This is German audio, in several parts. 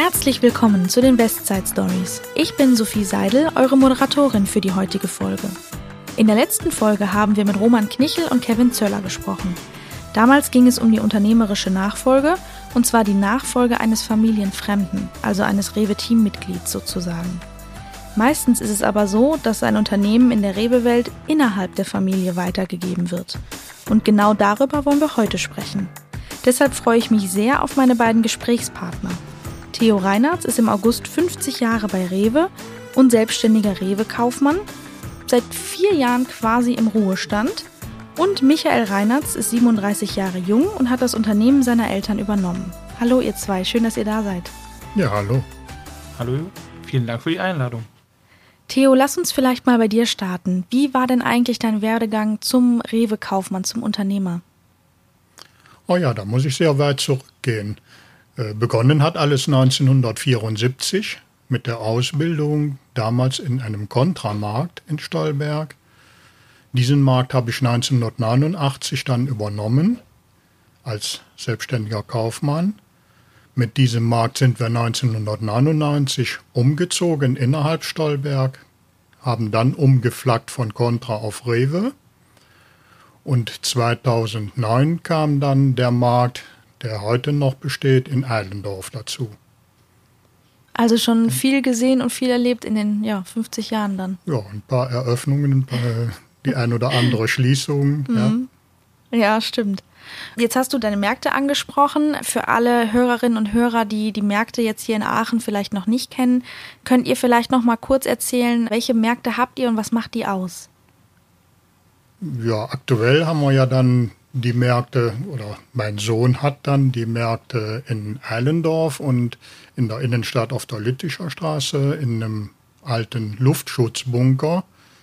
Herzlich willkommen zu den Westside Stories. Ich bin Sophie Seidel, eure Moderatorin für die heutige Folge. In der letzten Folge haben wir mit Roman Knichel und Kevin Zöller gesprochen. Damals ging es um die unternehmerische Nachfolge, und zwar die Nachfolge eines Familienfremden, also eines Rewe-Teammitglieds sozusagen. Meistens ist es aber so, dass ein Unternehmen in der Rewe-Welt innerhalb der Familie weitergegeben wird. Und genau darüber wollen wir heute sprechen. Deshalb freue ich mich sehr auf meine beiden Gesprächspartner. Theo Reinertz ist im August 50 Jahre bei Rewe und selbstständiger Rewe-Kaufmann, seit 4 Jahren quasi im Ruhestand. Und Michael Reinertz ist 37 Jahre jung und hat das Unternehmen seiner Eltern übernommen. Hallo ihr zwei, schön, dass ihr da seid. Ja, hallo. Hallo, vielen Dank für die Einladung. Theo, lass uns vielleicht mal bei dir starten. Wie war denn eigentlich dein Werdegang zum Rewe-Kaufmann, zum Unternehmer? Oh ja, da muss ich sehr weit zurückgehen. Begonnen hat alles 1974 mit der Ausbildung damals in einem Kontramarkt in Stolberg. Diesen Markt habe ich 1989 dann übernommen als selbstständiger Kaufmann. Mit diesem Markt sind wir 1999 umgezogen innerhalb Stolberg, haben dann umgeflaggt von Contra auf Rewe. Und 2009 kam dann der Markt, der heute noch besteht, in Eilendorf dazu. Also schon viel gesehen und viel erlebt in den 50 Jahren dann. Ja, ein paar Eröffnungen, die ein oder andere Schließung. Ja, stimmt. Jetzt hast du deine Märkte angesprochen. Für alle Hörerinnen und Hörer, die die Märkte jetzt hier in Aachen vielleicht noch nicht kennen, könnt ihr vielleicht noch mal kurz erzählen, welche Märkte habt ihr und was macht die aus? Ja, aktuell haben wir ja dann die Märkte, oder mein Sohn hat dann die Märkte in Eilendorf und in der Innenstadt auf der Lütticher Straße in einem alten Luftschutzbunker.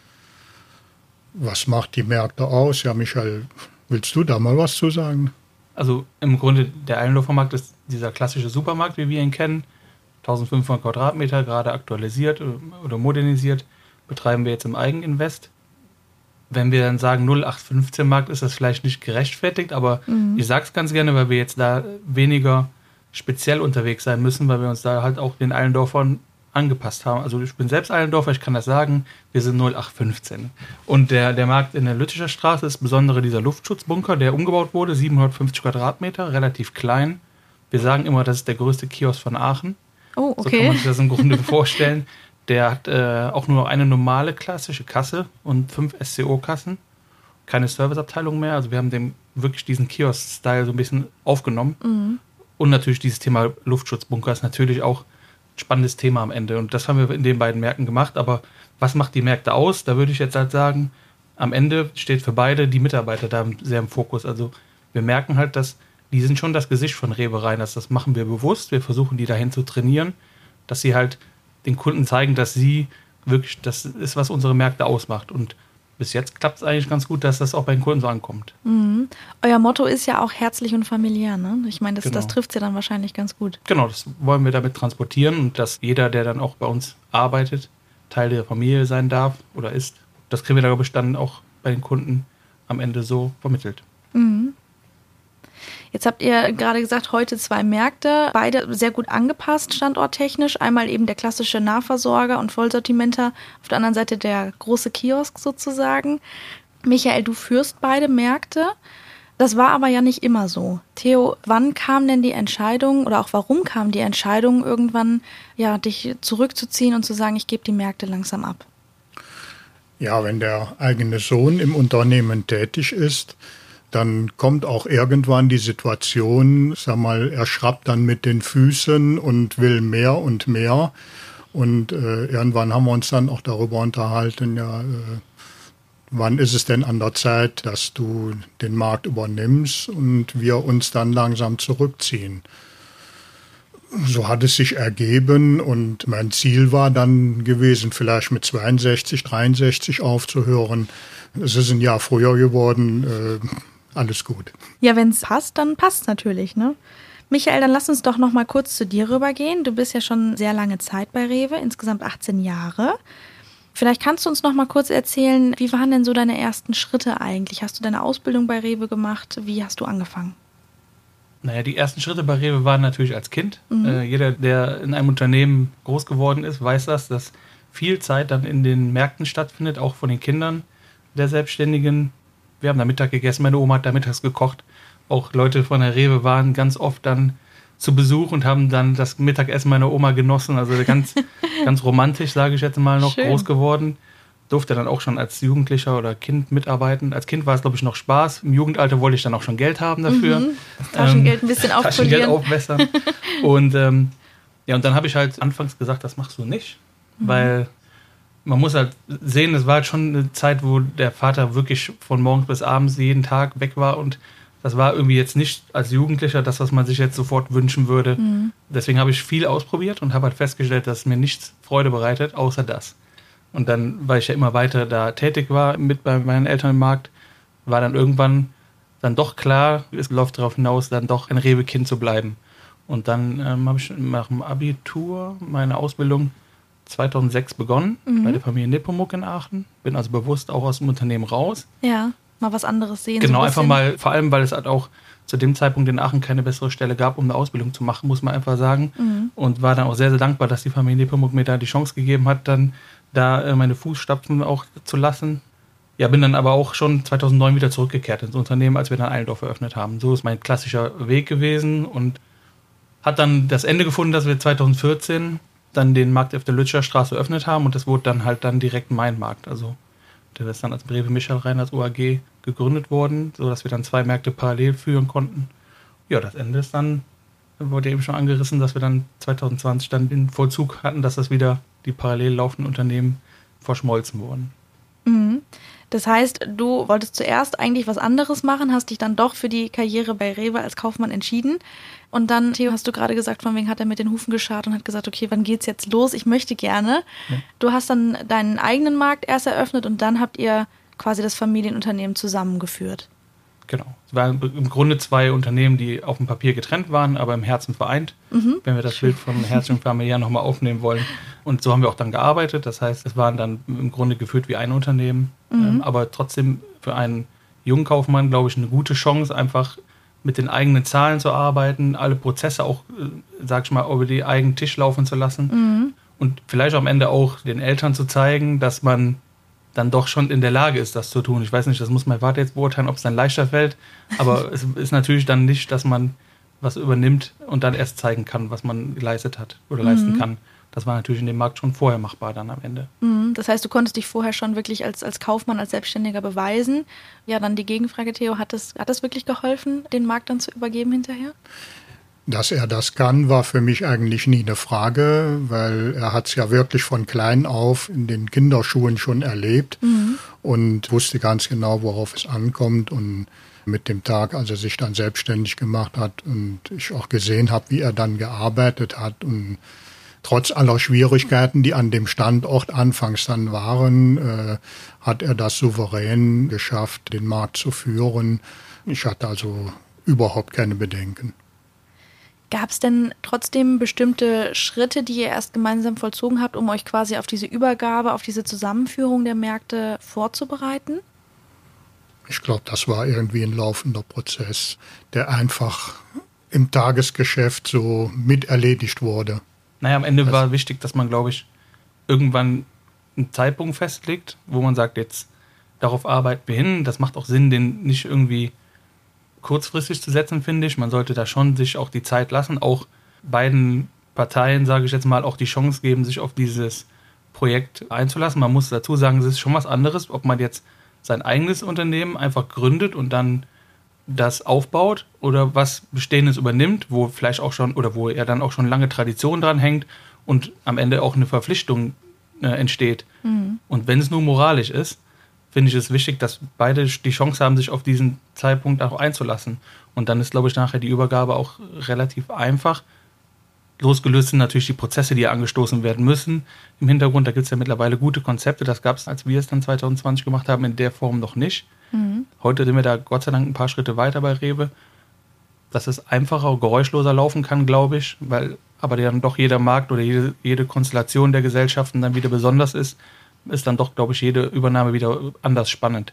Was macht die Märkte aus? Ja, Michael, willst du da mal was zu sagen? Also im Grunde der Eilendorfer Markt ist dieser klassische Supermarkt, wie wir ihn kennen. 1500 Quadratmeter, gerade aktualisiert oder modernisiert, betreiben wir jetzt im Eigeninvest. Wenn wir dann sagen 0815 Markt, ist das vielleicht nicht gerechtfertigt, aber ich sage es ganz gerne, weil wir jetzt da weniger speziell unterwegs sein müssen, weil wir uns da halt auch den Eilendorfern angepasst haben. Also ich bin selbst Eilendorfer, ich kann das sagen, wir sind 0815. Und der Markt in der Lütticher Straße ist besonders dieser Luftschutzbunker, der umgebaut wurde, 750 Quadratmeter, relativ klein. Wir sagen immer, das ist der größte Kiosk von Aachen. Oh, okay. So kann man sich das im Grunde vorstellen. Der hat auch nur eine normale klassische Kasse und 5 SCO-Kassen. Keine Serviceabteilung mehr. Also wir haben dem wirklich diesen Kiosk-Style so ein bisschen aufgenommen. Und natürlich dieses Thema Luftschutzbunker ist natürlich auch ein spannendes Thema am Ende. Und das haben wir in den beiden Märkten gemacht. Aber was macht die Märkte aus? Da würde ich jetzt halt sagen, am Ende steht für beide die Mitarbeiter da sehr im Fokus. Also wir merken halt, dass die sind schon das Gesicht von Rewe Reiners. Das machen wir bewusst. Wir versuchen, die dahin zu trainieren, dass sie halt den Kunden zeigen, dass sie wirklich, das ist, was unsere Märkte ausmacht. Und bis jetzt klappt es eigentlich ganz gut, dass das auch bei den Kunden so ankommt. Euer Motto ist ja auch herzlich und familiär, ne? Ich meine, das Genau. trifft es ja dann wahrscheinlich ganz gut. Genau, das wollen wir damit transportieren und dass jeder, der dann auch bei uns arbeitet, Teil der Familie sein darf oder ist. Das kriegen wir, glaube ich, dann auch bei den Kunden am Ende so vermittelt. Jetzt habt ihr gerade gesagt, heute 2 Märkte, beide sehr gut angepasst, standorttechnisch. Einmal eben der klassische Nahversorger und Vollsortimenter, auf der anderen Seite der große Kiosk sozusagen. Michael, du führst beide Märkte. Das war aber ja nicht immer so. Theo, wann kam denn die Entscheidung oder auch warum kam die Entscheidung irgendwann, dich zurückzuziehen und zu sagen, ich gebe die Märkte langsam ab? Ja, wenn der eigene Sohn im Unternehmen tätig ist, dann kommt auch irgendwann die Situation, er schrappt dann mit den Füßen und will mehr und mehr. Und irgendwann haben wir uns dann auch darüber unterhalten, wann ist es denn an der Zeit, dass du den Markt übernimmst und wir uns dann langsam zurückziehen. So hat es sich ergeben und mein Ziel war dann gewesen, vielleicht mit 62, 63 aufzuhören. Es ist ein Jahr früher geworden, alles gut. Ja, wenn es passt, dann passt es natürlich, ne? Michael, dann lass uns doch noch mal kurz zu dir rübergehen. Du bist ja schon sehr lange Zeit bei Rewe, insgesamt 18 Jahre. Vielleicht kannst du uns noch mal kurz erzählen, wie waren denn so deine ersten Schritte eigentlich? Hast du deine Ausbildung bei Rewe gemacht? Wie hast du angefangen? Naja, die ersten Schritte bei Rewe waren natürlich als Kind. Jeder, der in einem Unternehmen groß geworden ist, weiß dass viel Zeit dann in den Märkten stattfindet, auch von den Kindern der Selbstständigen. Wir haben da Mittag gegessen, meine Oma hat da mittags gekocht. Auch Leute von der Rewe waren ganz oft dann zu Besuch und haben dann das Mittagessen meiner Oma genossen. Also ganz, ganz romantisch, sage ich jetzt mal, noch Schön. Groß geworden. Durfte dann auch schon als Jugendlicher oder Kind mitarbeiten. Als Kind war es, glaube ich, noch Spaß. Im Jugendalter wollte ich dann auch schon Geld haben dafür. Das Taschengeld ein bisschen Taschengeld aufpolieren. aufbessern. Und und dann habe ich halt anfangs gesagt, das machst du nicht. Weil man muss halt sehen, es war halt schon eine Zeit, wo der Vater wirklich von morgens bis abends jeden Tag weg war. Und das war irgendwie jetzt nicht als Jugendlicher das, was man sich jetzt sofort wünschen würde. Deswegen habe ich viel ausprobiert und habe halt festgestellt, dass mir nichts Freude bereitet, außer das. Und dann, weil ich ja immer weiter da tätig war mit bei meinen Eltern im Markt, war dann irgendwann dann doch klar, es läuft darauf hinaus, dann doch ein Rewe-Kind zu bleiben. Und dann habe ich nach dem Abitur meine Ausbildung 2006 begonnen, bei der Familie Nepomuk in Aachen. Bin also bewusst auch aus dem Unternehmen raus. Ja, mal was anderes sehen. Genau, so ein einfach bisschen. mal, vor allem, weil es halt auch zu dem Zeitpunkt in Aachen keine bessere Stelle gab, um eine Ausbildung zu machen, muss man einfach sagen. Und war dann auch sehr, sehr dankbar, dass die Familie Nepomuk mir da die Chance gegeben hat, dann da meine Fußstapfen auch zu lassen. Ja, bin dann aber auch schon 2009 wieder zurückgekehrt ins Unternehmen, als wir dann Eilendorf eröffnet haben. So ist mein klassischer Weg gewesen und hat dann das Ende gefunden, dass wir 2014 dann den Markt auf der Lützer Straße eröffnet haben und das wurde dann halt dann direkt mein Markt. Also der ist dann als Rewe Michael Reiners OAG gegründet worden, sodass wir dann 2 Märkte parallel führen konnten. Ja, das Ende ist dann, wurde eben schon angerissen, dass wir dann 2020 dann den Vollzug hatten, dass das wieder die parallel laufenden Unternehmen verschmolzen wurden. Das heißt, du wolltest zuerst eigentlich was anderes machen, hast dich dann doch für die Karriere bei Rewe als Kaufmann entschieden. Und dann, Theo, hast du gerade gesagt, von wegen hat er mit den Hufen geschart und hat gesagt, okay, wann geht's jetzt los? Ich möchte gerne. Ja. Du hast dann deinen eigenen Markt erst eröffnet und dann habt ihr quasi das Familienunternehmen zusammengeführt. Genau. Es waren im Grunde 2 Unternehmen, die auf dem Papier getrennt waren, aber im Herzen vereint. Wenn wir das Bild von Herz und Familie nochmal aufnehmen wollen. Und so haben wir auch dann gearbeitet. Das heißt, es waren dann im Grunde geführt wie ein Unternehmen. Aber trotzdem für einen jungen Kaufmann, glaube ich, eine gute Chance, einfach mit den eigenen Zahlen zu arbeiten, alle Prozesse auch, sag ich mal, über den eigenen Tisch laufen zu lassen. Und vielleicht am Ende auch den Eltern zu zeigen, dass man dann doch schon in der Lage ist, das zu tun. Ich weiß nicht, das muss mein Vater jetzt beurteilen, ob es dann leichter fällt. Aber es ist natürlich dann nicht, dass man was übernimmt und dann erst zeigen kann, was man geleistet hat oder leisten kann. Das war natürlich in dem Markt schon vorher machbar dann am Ende. Das heißt, du konntest dich vorher schon wirklich als Kaufmann, als Selbstständiger beweisen. Ja, dann die Gegenfrage, Theo, hat es wirklich geholfen, den Markt dann zu übergeben hinterher? Dass er das kann, war für mich eigentlich nie eine Frage, weil er hat es ja wirklich von klein auf in den Kinderschuhen schon erlebt und wusste ganz genau, worauf es ankommt. Und mit dem Tag, als er sich dann selbstständig gemacht hat und ich auch gesehen habe, wie er dann gearbeitet hat und trotz aller Schwierigkeiten, die an dem Standort anfangs dann waren, hat er das souverän geschafft, den Markt zu führen. Ich hatte also überhaupt keine Bedenken. Gab es denn trotzdem bestimmte Schritte, die ihr erst gemeinsam vollzogen habt, um euch quasi auf diese Übergabe, auf diese Zusammenführung der Märkte vorzubereiten? Ich glaube, das war irgendwie ein laufender Prozess, der einfach im Tagesgeschäft so miterledigt wurde. Naja, am Ende war wichtig, dass man, glaube ich, irgendwann einen Zeitpunkt festlegt, wo man sagt, jetzt darauf arbeiten wir hin. Das macht auch Sinn, den nicht irgendwie kurzfristig zu setzen, finde ich. Man sollte da schon sich auch die Zeit lassen, auch beiden Parteien, sage ich jetzt mal, auch die Chance geben, sich auf dieses Projekt einzulassen. Man muss dazu sagen, es ist schon was anderes, ob man jetzt sein eigenes Unternehmen einfach gründet und dann das aufbaut oder was Bestehendes übernimmt, wo vielleicht auch schon oder wo er dann auch schon lange Tradition dran hängt und am Ende auch eine Verpflichtung entsteht. Und wenn es nur moralisch ist, finde ich es wichtig, dass beide die Chance haben, sich auf diesen Zeitpunkt auch einzulassen. Und dann ist, glaube ich, nachher die Übergabe auch relativ einfach. Losgelöst sind natürlich die Prozesse, die angestoßen werden müssen. Im Hintergrund, da gibt es ja mittlerweile gute Konzepte. Das gab es, als wir es dann 2020 gemacht haben, in der Form noch nicht. Heute sind wir da Gott sei Dank ein paar Schritte weiter bei Rewe, dass es einfacher, geräuschloser laufen kann, glaube ich, weil aber dann doch jeder Markt oder jede Konstellation der Gesellschaften dann wieder besonders ist dann doch, glaube ich, jede Übernahme wieder anders spannend.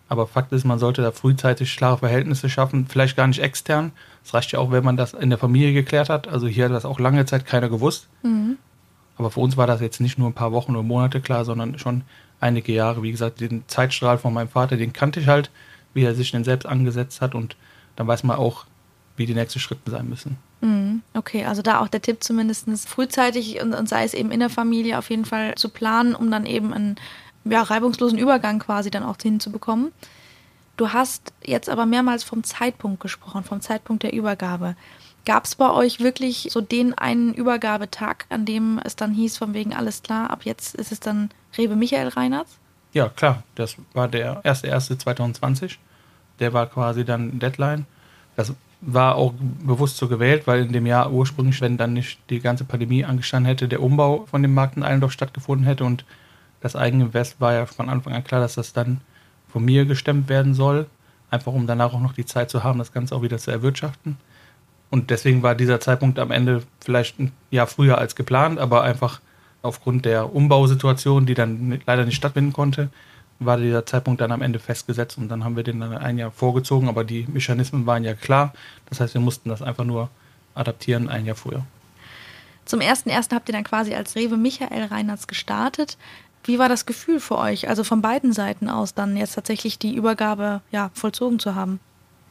Aber Fakt ist, man sollte da frühzeitig klare Verhältnisse schaffen, vielleicht gar nicht extern. Es reicht ja auch, wenn man das in der Familie geklärt hat. Also hier hat das auch lange Zeit keiner gewusst. Aber für uns war das jetzt nicht nur ein paar Wochen oder Monate klar, sondern schon einige Jahre. Wie gesagt, den Zeitstrahl von meinem Vater, den kannte ich halt, wie er sich denn selbst angesetzt hat. Und dann weiß man auch, wie die nächsten Schritte sein müssen. Okay, also da auch der Tipp zumindest frühzeitig und sei es eben in der Familie auf jeden Fall zu planen, um dann eben einen reibungslosen Übergang quasi dann auch hinzubekommen. Du hast jetzt aber mehrmals vom Zeitpunkt gesprochen, vom Zeitpunkt der Übergabe. Gab es bei euch wirklich so den einen Übergabetag, an dem es dann hieß, von wegen alles klar, ab jetzt ist es dann Rewe Michael Reinertz? Ja, klar, das war der 1.1.2020. Der war quasi dann Deadline. Das war auch bewusst so gewählt, weil in dem Jahr ursprünglich, wenn dann nicht die ganze Pandemie angestanden hätte, der Umbau von dem Markt in Allendorf stattgefunden hätte und das Eigeninvest war ja von Anfang an klar, dass das dann von mir gestemmt werden soll, einfach um danach auch noch die Zeit zu haben, das Ganze auch wieder zu erwirtschaften. Und deswegen war dieser Zeitpunkt am Ende vielleicht ein Jahr früher als geplant, aber einfach aufgrund der Umbausituation, die dann leider nicht stattfinden konnte, war dieser Zeitpunkt dann am Ende festgesetzt und dann haben wir den dann ein Jahr vorgezogen, aber die Mechanismen waren ja klar. Das heißt, wir mussten das einfach nur adaptieren ein Jahr früher. Zum 1.1. habt ihr dann quasi als Rewe Michael Reinertz gestartet. Wie war das Gefühl für euch, also von beiden Seiten aus dann jetzt tatsächlich die Übergabe vollzogen zu haben?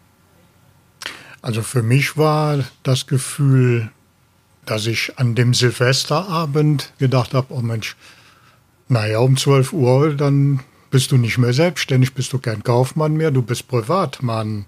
Also für mich war das Gefühl, dass ich an dem Silvesterabend gedacht habe, oh Mensch, naja, um 12 Uhr, dann bist du nicht mehr selbstständig, bist du kein Kaufmann mehr, du bist Privatmann.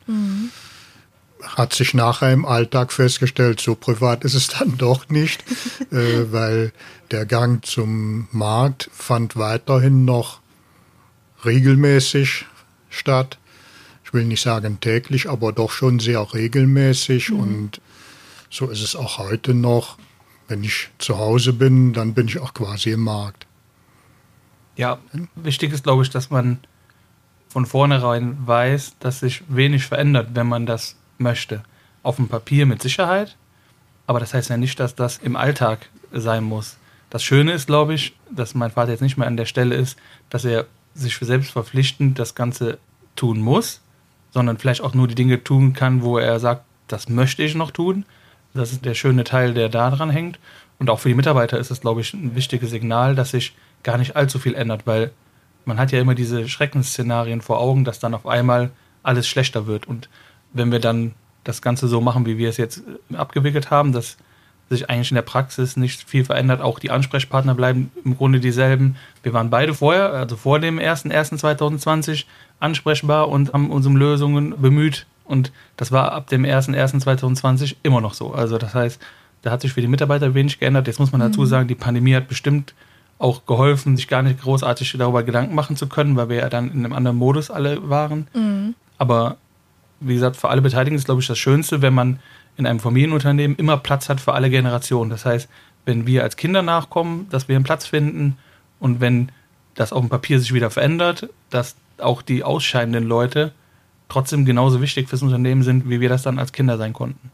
Hat sich nachher im Alltag festgestellt, so privat ist es dann doch nicht, weil der Gang zum Markt fand weiterhin noch regelmäßig statt. Ich will nicht sagen täglich, aber doch schon sehr regelmäßig und so ist es auch heute noch. Wenn ich zu Hause bin, dann bin ich auch quasi im Markt. Ja, wichtig ist, glaube ich, dass man von vornherein weiß, dass sich wenig verändert, wenn man das möchte. Auf dem Papier mit Sicherheit, aber das heißt ja nicht, dass das im Alltag sein muss. Das Schöne ist, glaube ich, dass mein Vater jetzt nicht mehr an der Stelle ist, dass er sich selbst verpflichtend das Ganze tun muss, sondern vielleicht auch nur die Dinge tun kann, wo er sagt, das möchte ich noch tun. Das ist der schöne Teil, der da dran hängt. Und auch für die Mitarbeiter ist es, glaube ich, ein wichtiges Signal, dass sich gar nicht allzu viel ändert, weil man hat ja immer diese Schreckensszenarien vor Augen, dass dann auf einmal alles schlechter wird. Und wenn wir dann das Ganze so machen, wie wir es jetzt abgewickelt haben, dass sich eigentlich in der Praxis nicht viel verändert, auch die Ansprechpartner bleiben im Grunde dieselben. Wir waren beide vorher, also vor dem 1.1.2020 ansprechbar und haben uns um Lösungen bemüht und das war ab dem 1.1.2020 immer noch so. Also das heißt, da hat sich für die Mitarbeiter wenig geändert. Jetzt muss man dazu sagen, die Pandemie hat bestimmt auch geholfen, sich gar nicht großartig darüber Gedanken machen zu können, weil wir ja dann in einem anderen Modus alle waren. Aber wie gesagt, für alle Beteiligten ist, glaube ich, das Schönste, wenn man in einem Familienunternehmen immer Platz hat für alle Generationen. Das heißt, wenn wir als Kinder nachkommen, dass wir einen Platz finden und wenn das auf dem Papier sich wieder verändert, dass auch die ausscheidenden Leute trotzdem genauso wichtig fürs Unternehmen sind, wie wir das dann als Kinder sein konnten.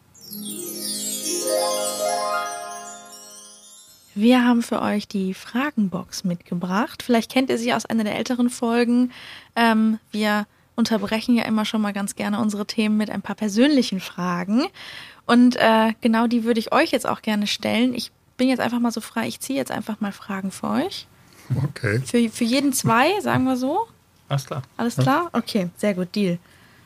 Wir haben für euch die Fragenbox mitgebracht. Vielleicht kennt ihr sie aus einer der älteren Folgen. Wir unterbrechen ja immer schon mal ganz gerne unsere Themen mit ein paar persönlichen Fragen. Und genau die würde ich euch jetzt auch gerne stellen. Ich bin jetzt einfach mal so frei, ich ziehe jetzt einfach mal Fragen für euch. Okay. Für jeden 2, sagen wir so. Alles klar. Alles klar? Okay, sehr gut, Deal.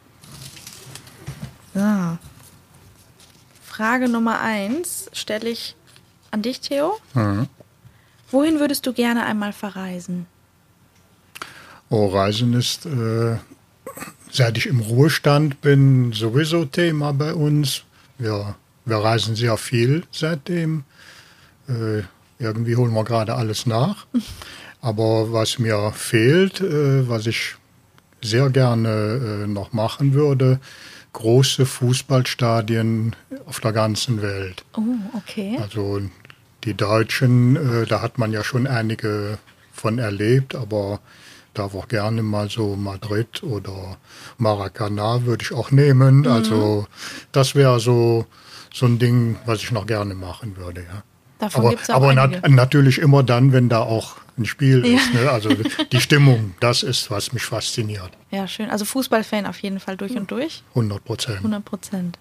So. Frage Nummer 1 stelle ich an dich, Theo. Wohin würdest du gerne einmal verreisen? Oh, Reisen ist, seit ich im Ruhestand bin, sowieso Thema bei uns. Wir reisen sehr viel seitdem. Irgendwie holen wir gerade alles nach. Aber was mir fehlt, was ich sehr gerne noch machen würde, große Fußballstadien auf der ganzen Welt. Oh, okay. Also die Deutschen, da hat man ja schon einige von erlebt, aber darf auch gerne mal so Madrid oder Maracanã würde ich auch nehmen. Also das wäre so ein Ding, was ich noch gerne machen würde, ja. Davon gibt's auch aber einige. natürlich immer dann, wenn da auch ein Spiel ist. Ne? Also die Stimmung, das ist, was mich fasziniert. Ja, schön. Also Fußballfan auf jeden Fall durch und durch. 100%. 100%.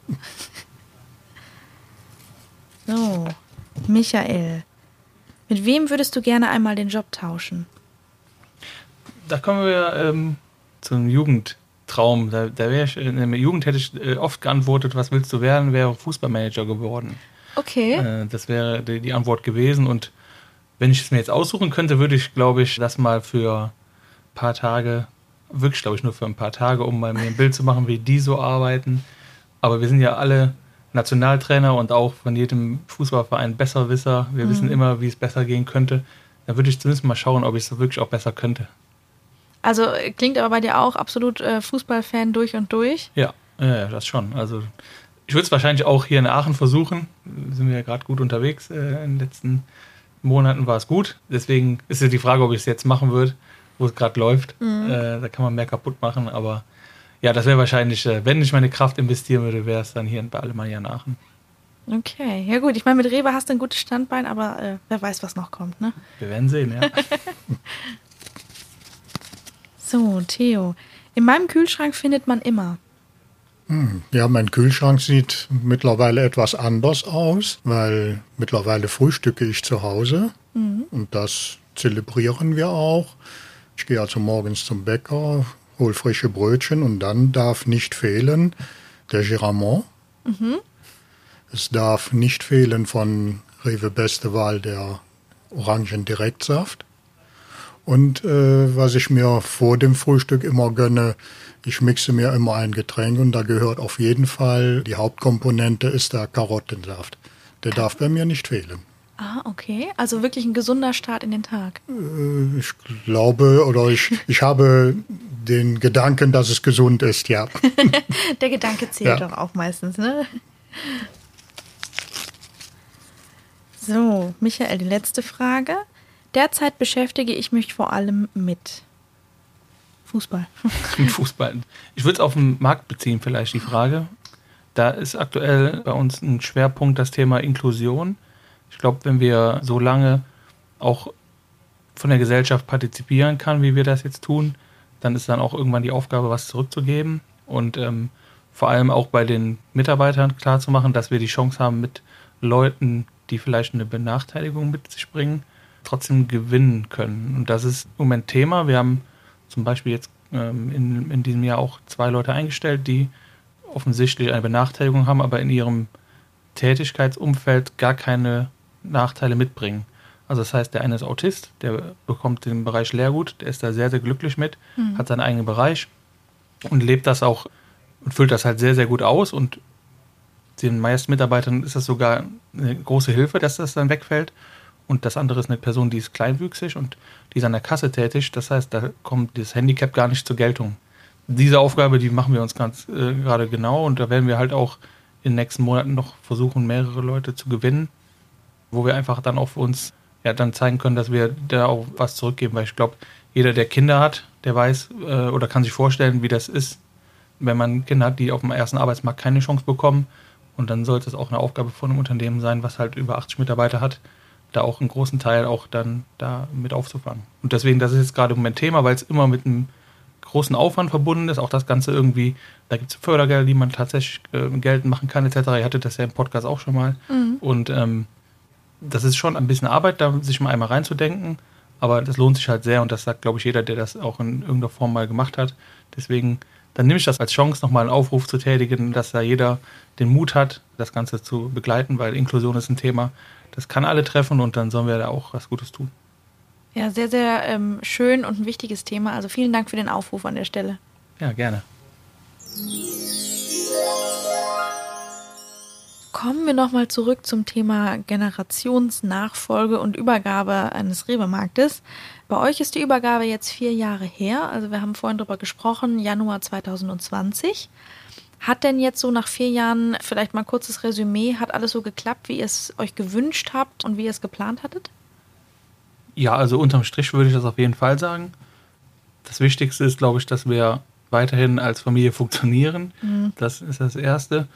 So, Michael. Mit wem würdest du gerne einmal den Job tauschen? Da kommen wir zum Jugendtraum. Da wäre ich, in der Jugend hätte ich oft geantwortet, was willst du werden, wäre Fußballmanager geworden. Okay. Das wäre die Antwort gewesen. Und wenn ich es mir jetzt aussuchen könnte, würde ich, glaube ich, das mal für ein paar Tage, wirklich, glaube ich, nur für ein paar Tage, um mal mir ein Bild zu machen, wie die so arbeiten. Aber wir sind ja alle Nationaltrainer und auch von jedem Fußballverein Besserwisser. Wir wissen immer, wie es besser gehen könnte. Da würde ich zumindest mal schauen, ob ich es wirklich auch besser könnte. Also klingt aber bei dir auch absolut Fußballfan durch und durch. Ja, das schon. Also ich würde es wahrscheinlich auch hier in Aachen versuchen. Sind wir ja gerade gut unterwegs. In den letzten Monaten war es gut. Deswegen ist ja die Frage, ob ich es jetzt machen würde, wo es gerade läuft. Da kann man mehr kaputt machen. Aber ja, das wäre wahrscheinlich, wenn ich meine Kraft investieren würde, wäre es dann hier bei Alemannia in Aachen. Okay, ja gut. Ich meine, mit Rewe hast du ein gutes Standbein, aber wer weiß, was noch kommt, ne? Wir werden sehen, ja. So, Theo. In meinem Kühlschrank findet man immer. Ja, mein Kühlschrank sieht mittlerweile etwas anders aus, weil mittlerweile frühstücke ich zu Hause und das zelebrieren wir auch. Ich gehe also morgens zum Bäcker, hole frische Brötchen und dann darf nicht fehlen der Giramont. Es darf nicht fehlen von Rewe Beste Wahl der Orangendirektsaft. Und was ich mir vor dem Frühstück immer gönne, ich mixe mir immer ein Getränk und da gehört auf jeden Fall, die Hauptkomponente ist der Karottensaft. Der darf bei mir nicht fehlen. Ah, okay. Also wirklich ein gesunder Start in den Tag. Ich glaube oder ich habe den Gedanken, dass es gesund ist, ja. Der Gedanke zählt doch auch meistens, ne? So, Michael, die letzte Frage. Derzeit beschäftige ich mich vor allem mit Fußball. Mit Fußball. Ich würde es auf den Markt beziehen, vielleicht die Frage. Da ist aktuell bei uns ein Schwerpunkt das Thema Inklusion. Ich glaube, wenn wir so lange auch von der Gesellschaft partizipieren kann, wie wir das jetzt tun, dann ist dann auch irgendwann die Aufgabe, was zurückzugeben und vor allem auch bei den Mitarbeitern klarzumachen, dass wir die Chance haben, mit Leuten, die vielleicht eine Benachteiligung mit sich bringen, trotzdem gewinnen können. Und das ist im Moment Thema. Wir haben zum Beispiel jetzt in diesem Jahr auch 2 Leute eingestellt, die offensichtlich eine Benachteiligung haben, aber in ihrem Tätigkeitsumfeld gar keine Nachteile mitbringen. Also das heißt, der eine ist Autist, der bekommt den Bereich Lehrgut, der ist da sehr, sehr glücklich mit, hat seinen eigenen Bereich und lebt das auch und füllt das halt sehr, sehr gut aus. Und den meisten Mitarbeitern ist das sogar eine große Hilfe, dass das dann wegfällt. Und das andere ist eine Person, die ist kleinwüchsig und die ist an der Kasse tätig. Das heißt, da kommt das Handicap gar nicht zur Geltung. Diese Aufgabe, die machen wir uns ganz gerade genau. Und da werden wir halt auch in den nächsten Monaten noch versuchen, mehrere Leute zu gewinnen, wo wir einfach dann auch für uns dann zeigen können, dass wir da auch was zurückgeben. Weil ich glaube, jeder, der Kinder hat, der weiß oder kann sich vorstellen, wie das ist, wenn man Kinder hat, die auf dem ersten Arbeitsmarkt keine Chance bekommen. Und dann sollte es auch eine Aufgabe von einem Unternehmen sein, was halt über 80 Mitarbeiter hat, da auch einen großen Teil auch dann da mit aufzufangen. Und deswegen, das ist jetzt gerade im Moment Thema, weil es immer mit einem großen Aufwand verbunden ist. Auch das Ganze irgendwie, da gibt es Fördergelder, die man tatsächlich geltend machen kann, etc. Ihr hattet das ja im Podcast auch schon mal. Und das ist schon ein bisschen Arbeit, da sich mal einmal reinzudenken. Aber das lohnt sich halt sehr und das sagt, glaube ich, jeder, der das auch in irgendeiner Form mal gemacht hat. Deswegen, dann nehme ich das als Chance, nochmal einen Aufruf zu tätigen, dass da jeder den Mut hat, das Ganze zu begleiten, weil Inklusion ist ein Thema, das kann alle treffen und dann sollen wir da auch was Gutes tun. Ja, sehr, sehr schön und ein wichtiges Thema. Also vielen Dank für den Aufruf an der Stelle. Ja, gerne. Kommen wir nochmal zurück zum Thema Generationsnachfolge und Übergabe eines Rewe-Marktes. Bei euch ist die Übergabe jetzt 4 Jahre her. Also wir haben vorhin drüber gesprochen, Januar 2020. Hat denn jetzt so nach 4 Jahren, vielleicht mal ein kurzes Resümee, hat alles so geklappt, wie ihr es euch gewünscht habt und wie ihr es geplant hattet? Ja, also unterm Strich würde ich das auf jeden Fall sagen. Das Wichtigste ist, glaube ich, dass wir weiterhin als Familie funktionieren. Das ist das Erste.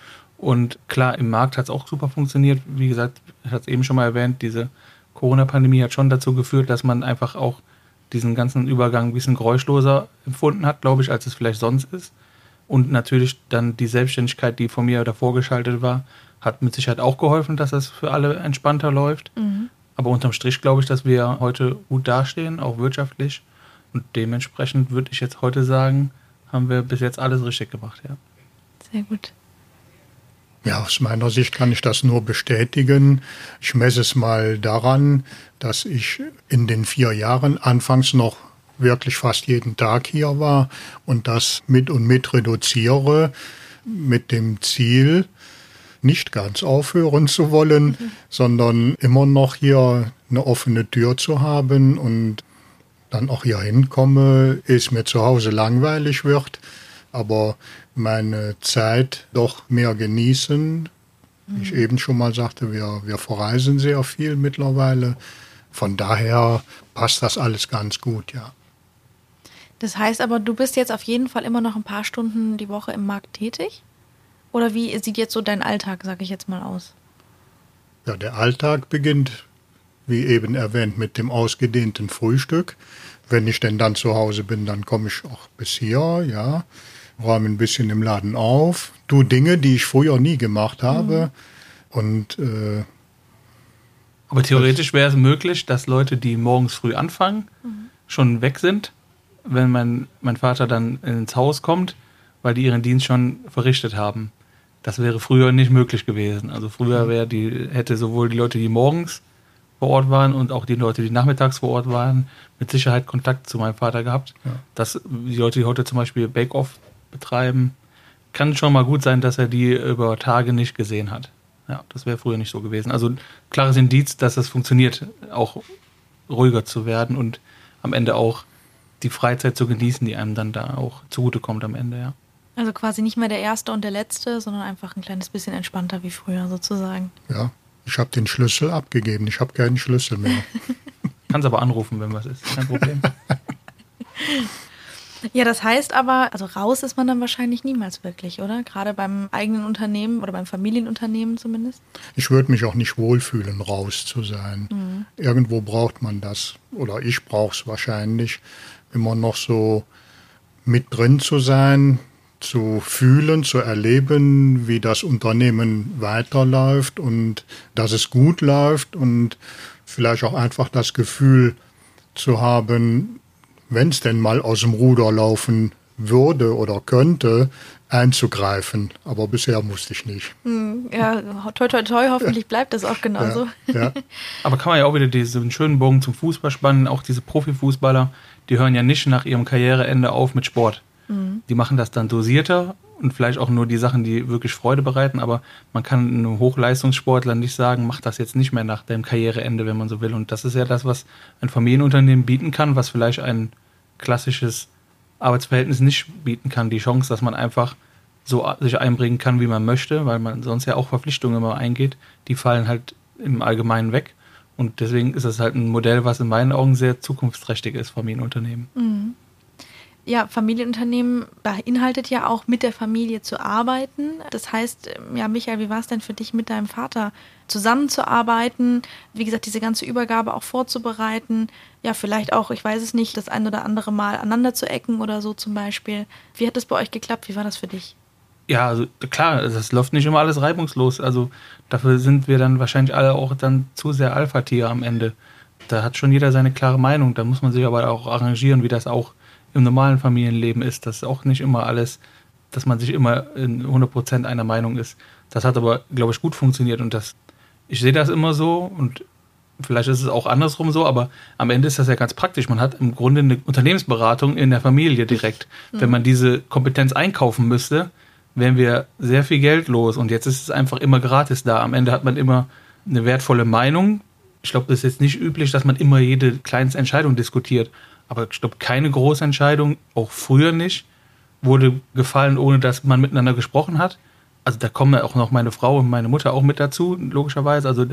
Und klar, im Markt hat es auch super funktioniert. Wie gesagt, ich hatte es eben schon mal erwähnt, diese Corona-Pandemie hat schon dazu geführt, dass man einfach auch diesen ganzen Übergang ein bisschen geräuschloser empfunden hat, glaube ich, als es vielleicht sonst ist. Und natürlich dann die Selbstständigkeit, die von mir davor geschaltet war, hat mit Sicherheit auch geholfen, dass es für alle entspannter läuft. Mhm. Aber unterm Strich glaube ich, dass wir heute gut dastehen, auch wirtschaftlich. Und dementsprechend würde ich jetzt heute sagen, haben wir bis jetzt alles richtig gemacht. Ja. Sehr gut. Ja, aus meiner Sicht kann ich das nur bestätigen. Ich messe es mal daran, dass ich in den 4 Jahren anfangs noch wirklich fast jeden Tag hier war und das mit und mit reduziere mit dem Ziel, nicht ganz aufhören zu wollen, sondern immer noch hier eine offene Tür zu haben und dann auch hier hinkomme, ehe es mir zu Hause langweilig wird, aber meine Zeit doch mehr genießen. Wie ich eben schon mal sagte, wir verreisen sehr viel mittlerweile. Von daher passt das alles ganz gut, ja. Das heißt aber, du bist jetzt auf jeden Fall immer noch ein paar Stunden die Woche im Markt tätig? Oder wie sieht jetzt so dein Alltag, sage ich jetzt mal, aus? Ja, der Alltag beginnt, wie eben erwähnt, mit dem ausgedehnten Frühstück. Wenn ich denn dann zu Hause bin, dann komme ich auch bis hier, ja. Räume ein bisschen im Laden auf, tue Dinge, die ich früher nie gemacht habe. Und aber theoretisch wäre es möglich, dass Leute, die morgens früh anfangen, schon weg sind, wenn mein Vater dann ins Haus kommt, weil die ihren Dienst schon verrichtet haben. Das wäre früher nicht möglich gewesen. Also früher hätte sowohl die Leute, die morgens vor Ort waren und auch die Leute, die nachmittags vor Ort waren, mit Sicherheit Kontakt zu meinem Vater gehabt. Ja. Dass die Leute, die heute zum Beispiel Bake-Off betreiben, kann schon mal gut sein, dass er die über Tage nicht gesehen hat. Ja, das wäre früher nicht so gewesen. Also klares Indiz, dass es funktioniert, auch ruhiger zu werden und am Ende auch die Freizeit zu genießen, die einem dann da auch zugutekommt am Ende, ja. Also quasi nicht mehr der Erste und der Letzte, sondern einfach ein kleines bisschen entspannter wie früher sozusagen. Ja, ich habe den Schlüssel abgegeben, ich habe keinen Schlüssel mehr. Kannst aber anrufen, wenn was ist, kein Problem. Ja, das heißt aber, also raus ist man dann wahrscheinlich niemals wirklich, oder? Gerade beim eigenen Unternehmen oder beim Familienunternehmen zumindest? Ich würde mich auch nicht wohlfühlen, raus zu sein. Mhm. Irgendwo braucht man das, oder ich brauche es wahrscheinlich, immer noch so mit drin zu sein, zu fühlen, zu erleben, wie das Unternehmen weiterläuft und dass es gut läuft und vielleicht auch einfach das Gefühl zu haben, wenn es denn mal aus dem Ruder laufen würde oder könnte, einzugreifen. Aber bisher musste ich nicht. Ja, toi, toi, toi, hoffentlich bleibt das auch genauso. Ja. Aber kann man ja auch wieder diesen schönen Bogen zum Fußball spannen. Auch diese Profifußballer, die hören ja nicht nach ihrem Karriereende auf mit Sport. Die machen das dann dosierter und vielleicht auch nur die Sachen, die wirklich Freude bereiten. Aber man kann einem Hochleistungssportler nicht sagen, mach das jetzt nicht mehr nach deinem Karriereende, wenn man so will. Und das ist ja das, was ein Familienunternehmen bieten kann, was vielleicht ein klassisches Arbeitsverhältnis nicht bieten kann. Die Chance, dass man einfach so sich einbringen kann, wie man möchte, weil man sonst ja auch Verpflichtungen immer eingeht, die fallen halt im Allgemeinen weg. Und deswegen ist es halt ein Modell, was in meinen Augen sehr zukunftsträchtig ist, Familienunternehmen. Mhm. Ja, Familienunternehmen beinhaltet ja auch, mit der Familie zu arbeiten. Das heißt, ja, Michael, wie war es denn für dich, mit deinem Vater zusammenzuarbeiten? Wie gesagt, diese ganze Übergabe auch vorzubereiten. Ja, vielleicht auch, ich weiß es nicht, das ein oder andere Mal aneinander zu ecken oder so zum Beispiel. Wie hat das bei euch geklappt? Wie war das für dich? Ja, also klar, das läuft nicht immer alles reibungslos. Also dafür sind wir dann wahrscheinlich alle auch dann zu sehr Alpha-Tier am Ende. Da hat schon jeder seine klare Meinung. Da muss man sich aber auch arrangieren, wie das auch im normalen Familienleben ist. Das ist auch nicht immer alles, dass man sich immer in 100% einer Meinung ist. Das hat aber, glaube ich, gut funktioniert und ich sehe das immer so und vielleicht ist es auch andersrum so, aber am Ende ist das ja ganz praktisch. Man hat im Grunde eine Unternehmensberatung in der Familie direkt. Wenn man diese Kompetenz einkaufen müsste, wären wir sehr viel Geld los und jetzt ist es einfach immer gratis da. Am Ende hat man immer eine wertvolle Meinung. Ich glaube, das ist jetzt nicht üblich, dass man immer jede kleinste Entscheidung diskutiert. Aber ich glaube, keine große Entscheidung, auch früher nicht, wurde gefallen, ohne dass man miteinander gesprochen hat. Also da kommen ja auch noch meine Frau und meine Mutter auch mit dazu, logischerweise. Also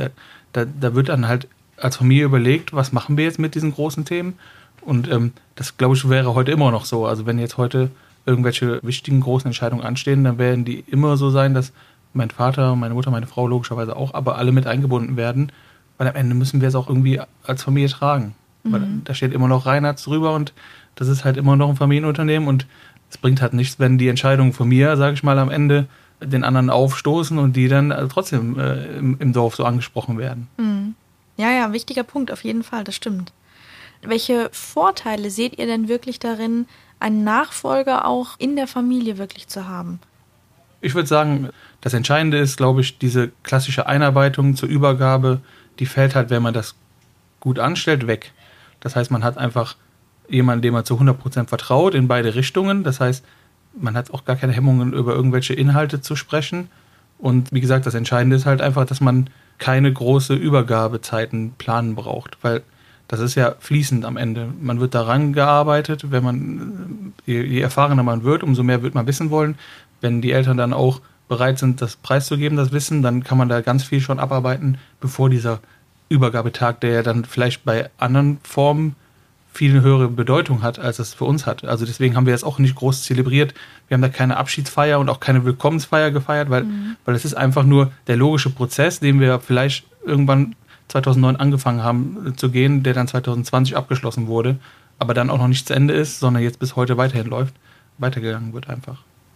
da wird dann halt als Familie überlegt, was machen wir jetzt mit diesen großen Themen. Und das, glaube ich, wäre heute immer noch so. Also wenn jetzt heute irgendwelche wichtigen großen Entscheidungen anstehen, dann werden die immer so sein, dass mein Vater, meine Mutter, meine Frau logischerweise auch, aber alle mit eingebunden werden, weil am Ende müssen wir es auch irgendwie als Familie tragen. Weil da steht immer noch Reinhardt drüber und das ist halt immer noch ein Familienunternehmen und es bringt halt nichts, wenn die Entscheidungen von mir, sage ich mal, am Ende den anderen aufstoßen und die dann trotzdem im Dorf so angesprochen werden. Ja, wichtiger Punkt, auf jeden Fall, das stimmt. Welche Vorteile seht ihr denn wirklich darin, einen Nachfolger auch in der Familie wirklich zu haben? Ich würde sagen, das Entscheidende ist, glaube ich, diese klassische Einarbeitung zur Übergabe, die fällt halt, wenn man das gut anstellt, weg. Das heißt, man hat einfach jemanden, dem man zu 100% vertraut in beide Richtungen. Das heißt, man hat auch gar keine Hemmungen, über irgendwelche Inhalte zu sprechen. Und wie gesagt, das Entscheidende ist halt einfach, dass man keine große Übergabezeiten planen braucht, weil das ist ja fließend am Ende. Man wird daran gearbeitet, je erfahrener man wird, umso mehr wird man wissen wollen. Wenn die Eltern dann auch bereit sind, das preiszugeben, das Wissen, dann kann man da ganz viel schon abarbeiten, bevor dieser Übergabetag, der ja dann vielleicht bei anderen Formen viel höhere Bedeutung hat, als es für uns hat. Also deswegen haben wir das auch nicht groß zelebriert. Wir haben da keine Abschiedsfeier und auch keine Willkommensfeier gefeiert, weil es ist einfach nur der logische Prozess, den wir vielleicht irgendwann 2009 angefangen haben zu gehen, der dann 2020 abgeschlossen wurde, aber dann auch noch nicht zu Ende ist, sondern jetzt bis heute weiterhin läuft, weitergegangen wird einfach.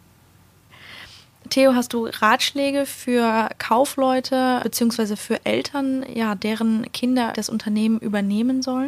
Theo, hast du Ratschläge für Kaufleute bzw. für Eltern, ja, deren Kinder das Unternehmen übernehmen sollen?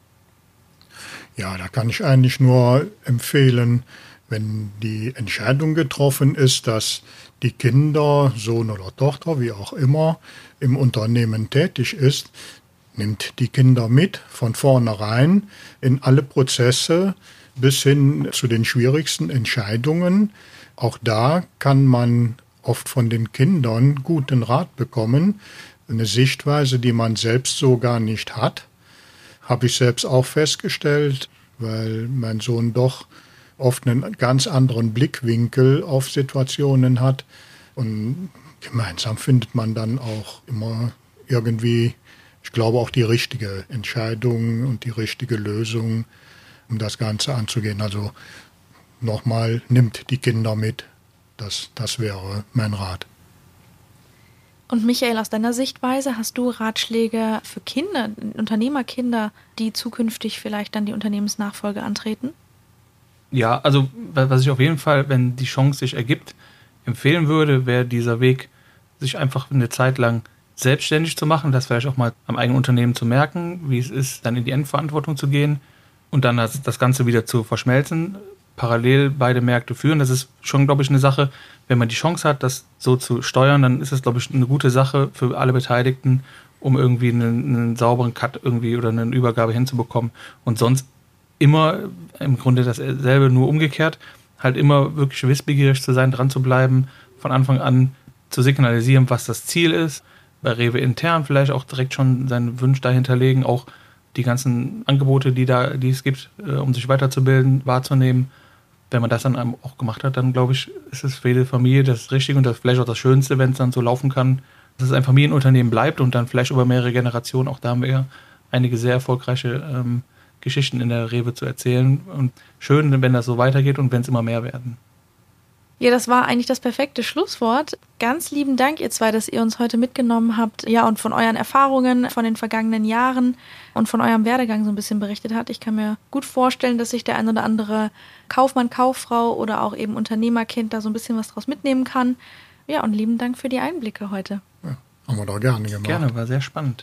Ja, da kann ich eigentlich nur empfehlen, wenn die Entscheidung getroffen ist, dass die Kinder, Sohn oder Tochter, wie auch immer, im Unternehmen tätig ist, nimmt die Kinder mit von vornherein in alle Prozesse bis hin zu den schwierigsten Entscheidungen. Auch da kann man oft von den Kindern guten Rat bekommen, eine Sichtweise, die man selbst so gar nicht hat. Habe ich selbst auch festgestellt, weil mein Sohn doch oft einen ganz anderen Blickwinkel auf Situationen hat. Und gemeinsam findet man dann auch immer irgendwie, ich glaube, auch die richtige Entscheidung und die richtige Lösung, um das Ganze anzugehen. Also nochmal, nimmt die Kinder mit. Das wäre mein Rat. Und Michael, aus deiner Sichtweise, hast du Ratschläge für Kinder, Unternehmerkinder, die zukünftig vielleicht dann die Unternehmensnachfolge antreten? Ja, also was ich auf jeden Fall, wenn die Chance sich ergibt, empfehlen würde, wäre dieser Weg, sich einfach eine Zeit lang selbstständig zu machen, das vielleicht auch mal am eigenen Unternehmen zu merken, wie es ist, dann in die Endverantwortung zu gehen und dann das Ganze wieder zu verschmelzen, parallel beide Märkte führen. Das ist schon, glaube ich, eine Sache, wenn man die Chance hat, das so zu steuern, dann ist es, glaube ich, eine gute Sache für alle Beteiligten, um irgendwie einen sauberen Cut irgendwie oder eine Übergabe hinzubekommen. Und sonst immer im Grunde dasselbe, nur umgekehrt, halt immer wirklich wissbegierig zu sein, dran zu bleiben, von Anfang an zu signalisieren, was das Ziel ist. Bei Rewe intern vielleicht auch direkt schon seinen Wunsch dahinterlegen, auch die ganzen Angebote, die es gibt, um sich weiterzubilden, wahrzunehmen. Wenn man das dann auch gemacht hat, dann glaube ich, ist es für jede Familie das Richtige und das vielleicht auch das Schönste, wenn es dann so laufen kann, dass es ein Familienunternehmen bleibt und dann vielleicht über mehrere Generationen, auch da haben wir ja einige sehr erfolgreiche Geschichten in der Rewe zu erzählen. Und schön, wenn das so weitergeht und wenn es immer mehr werden. Ja, das war eigentlich das perfekte Schlusswort. Ganz lieben Dank, ihr zwei, dass ihr uns heute mitgenommen habt, ja, und von euren Erfahrungen von den vergangenen Jahren und von eurem Werdegang so ein bisschen berichtet habt. Ich kann mir gut vorstellen, dass sich der ein oder andere Kaufmann, Kauffrau oder auch eben Unternehmerkind da so ein bisschen was draus mitnehmen kann. Ja, und lieben Dank für die Einblicke heute. Ja, haben wir doch gerne gemacht. Gerne, war sehr spannend.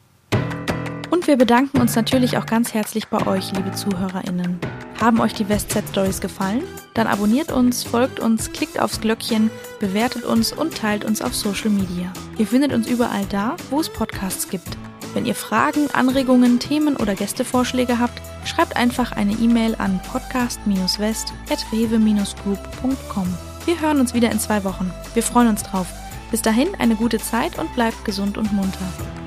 Und wir bedanken uns natürlich auch ganz herzlich bei euch, liebe ZuhörerInnen. Haben euch die Westside Stories gefallen? Dann abonniert uns, folgt uns, klickt aufs Glöckchen, bewertet uns und teilt uns auf Social Media. Ihr findet uns überall da, wo es Podcasts gibt. Wenn ihr Fragen, Anregungen, Themen oder Gästevorschläge habt, schreibt einfach eine E-Mail an podcast-west@rewe-group.com. Wir hören uns wieder in 2 Wochen. Wir freuen uns drauf. Bis dahin eine gute Zeit und bleibt gesund und munter.